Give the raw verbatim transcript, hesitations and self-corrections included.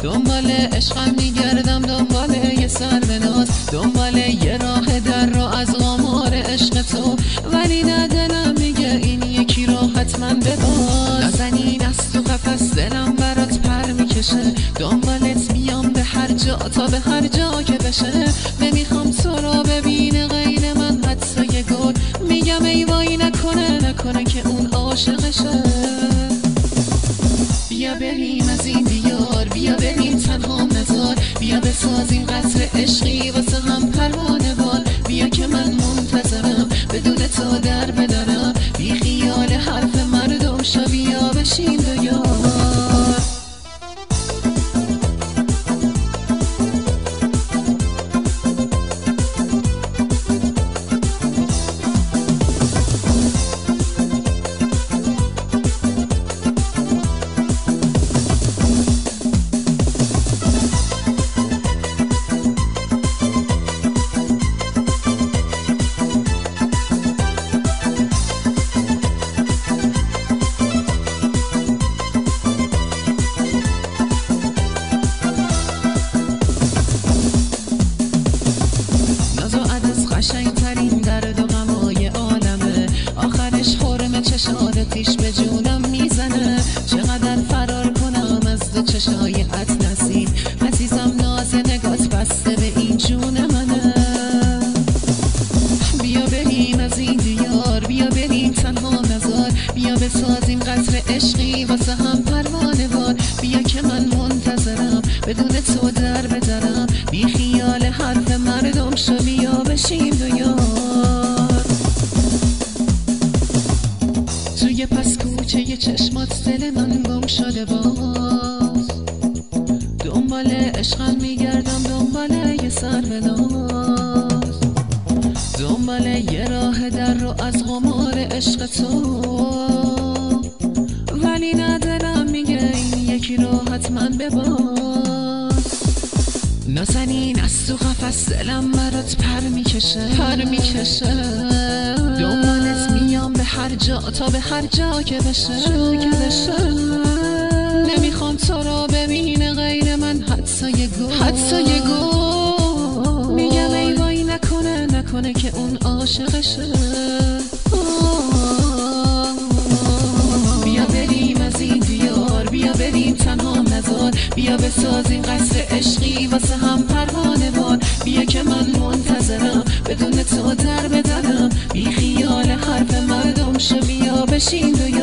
دنبال عشقم میگردم، دنبال یه سر به ناز، دنبال یه راه در رو از غمار عشق تو، ولی نه دلم میگه این یکی رو حتما بباز. نازنین از تو قفس دلم برات پر میکشه، دنبالت میام به هر جا تا به هر جا که بشه. نمیخوام تو رو ببینه غیر من حتی یه گل، میگم ای وای نکنه نکنه که اون عاشقشه. بیا بریم از این دیار، بیا بریم تنها نزار، بیا بسازیم قصر عشقی واسه هم پروانه وار. بیا که من منتظرم بدون تو در بدرم، بی خیال حرف مردم شو، بیا بشین دو یار. قشنگترین درد و غمای عالمه، آخرش خرم چشاتیش به جونم میزنه. چقدر فرار کنم از دو چشای اطلسی، عزیزم ناز نگات بسته به این جون منه. بیا بریم از این دیار، بیا بریم تنها نزار، بیا بسازیم قصر عشقی واسه هم پروانه وار. بیا که من منتظرم بدون تو در بدرم، بی خیال حرف مردم شو، بیا بشین دو یار. توی پس کوچه ی چشمات دل من گم شده باز، دنبال عشقم میگردم، دنبال یه سر به ناز، دنبال یه راه در رو از غمار عشق تو، ولی نه دلم میگه این یکی رو حتما بباز. نازنین از تو قفس دلم برات پر میکشه، پر میکشه، دنبالت میام به هر جا تا به هر جا که بشه، که بشه. نمیخوام تو رو ببینه غیر من حتی یه گل، حتی یه گل. میگم ای وای نکنه نکنه که اون عاشقشه. بیا بریم از این دیار، بیا بریم تنها نزار، بیا بسازیم قصر عشقی واسه هم پروانه وار. بیا که من منتظرم بدون تو در بدرم، بی خیال حرف مردم شو، بیا بشین دو